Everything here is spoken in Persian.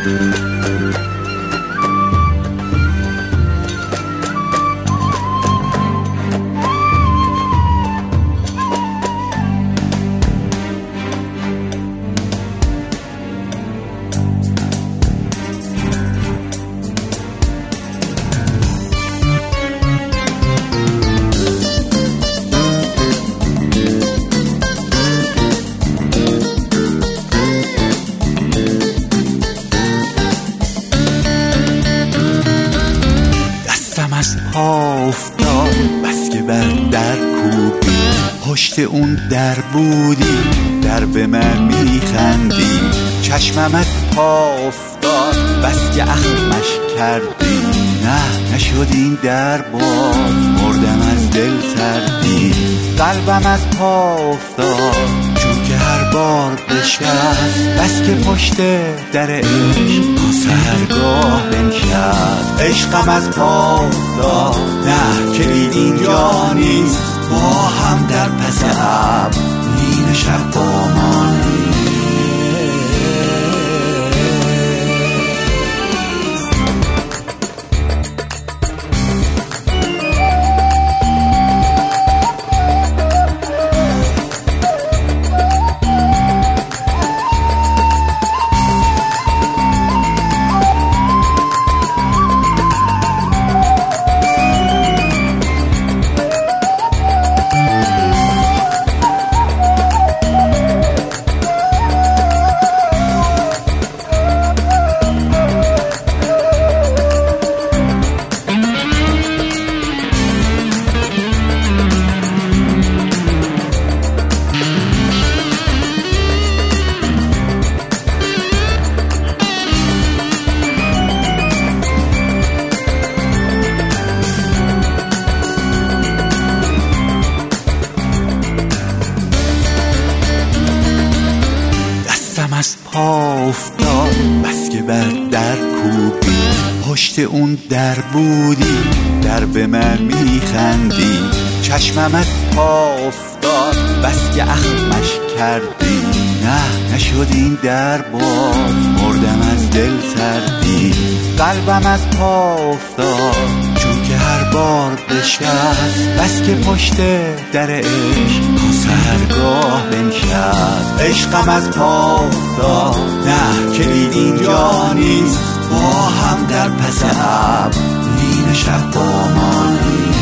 افتاد بس که بر در کوبی، پشت اون در بودی، در به من میخندی. چشمم از پا افتاد بس که اخمش کردی، نه نشد این در باز، مردم از دل سردی. قلبم از پا افتاد چون که هر بار بشکست، بس که پشت در عشق سحرگاه بنشست. عشقم از پا افتاد، نه کلید اینجا نیست، ما هم در پس ابر نیم شب با ما نیست. از پا افتاد بس که بر در کوبی، پشت اون در بودی، در به من میخندی. چشمم از پا افتاد بس که اخمش کردی، نه نشد این در باز، مردم از دل سردی. قلبم از پا افتاد چون که هر بار بشکست، بس که پشت در عشق سحرگاه بنشست. عشقم از پا افتاد، نه کلید اینجا نیست، ما هم در پس ابر نیم شب با ما نیست.